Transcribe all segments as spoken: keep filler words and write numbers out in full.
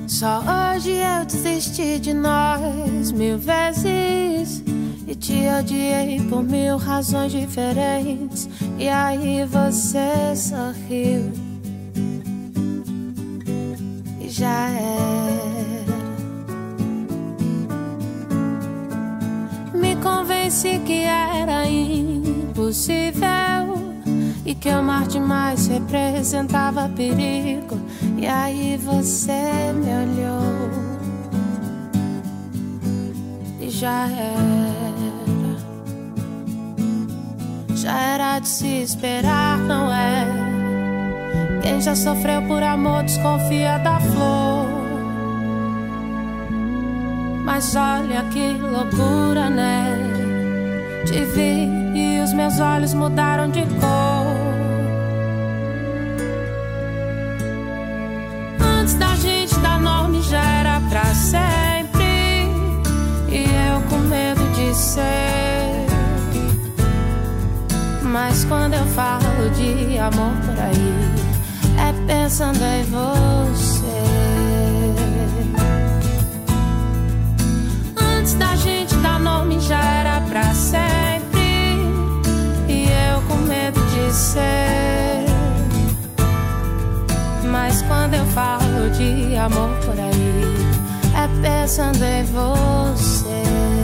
Só hoje eu desisti de nós mil vezes e te odiei por mil razões diferentes. E aí você sorriu e já era. Me convenci que era impossível e que amar demais representava perigo. E aí você me olhou e já era. Já era de se esperar, não é? Quem já sofreu por amor desconfia da flor. Mas olha que loucura, né? Te vi e os meus olhos mudaram de cor. Antes da gente dar nome já era pra sempre, e eu com medo de ser. Mas quando eu falo de amor por aí, é pensando em você. Antes da gente dar nome já era pra sempre, e eu com medo de ser. Mas quando eu falo de amor por aí, é pensando em você.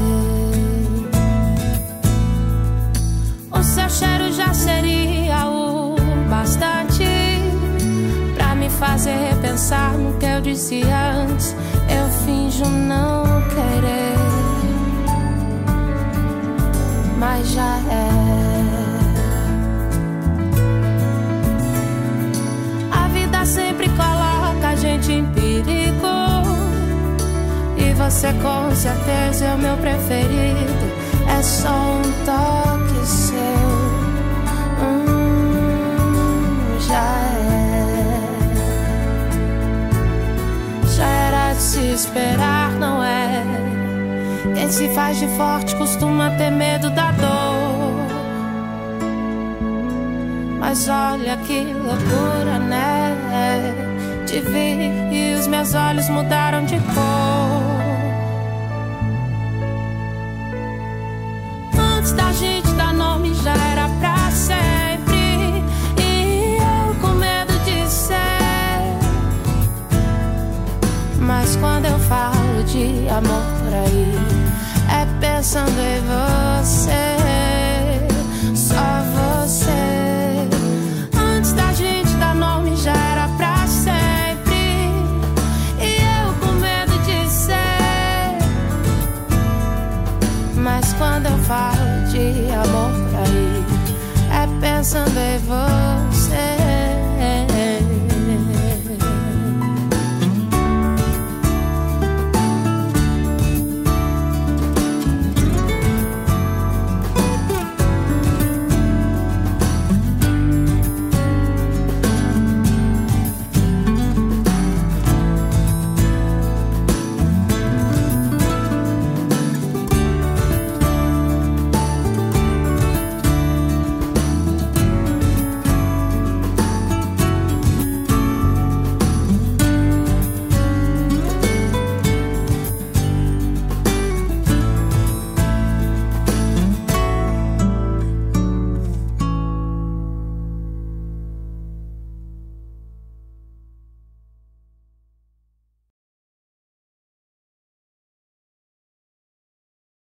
O seu cheiro já seria o bastante pra me fazer repensar no que eu disse antes. Eu finjo não querer, mas já é. A vida sempre coloca a gente em perigo, e você com certeza é o meu preferido. É só um toque seu, hum, já é. Já era de se esperar, não é? Quem se faz de forte costuma ter medo da dor. Mas olha que loucura, né? Te vi e os meus olhos mudaram de cor. Antes da gente dar nome já era pra sempre, e eu com medo de ser. Mas quando eu falo de amor por aí, é pensando em você, só você. Antes da gente dar nome já era pra sempre, e eu com medo de ser. Mas quando eu falo de amor por aí, é pensando em você.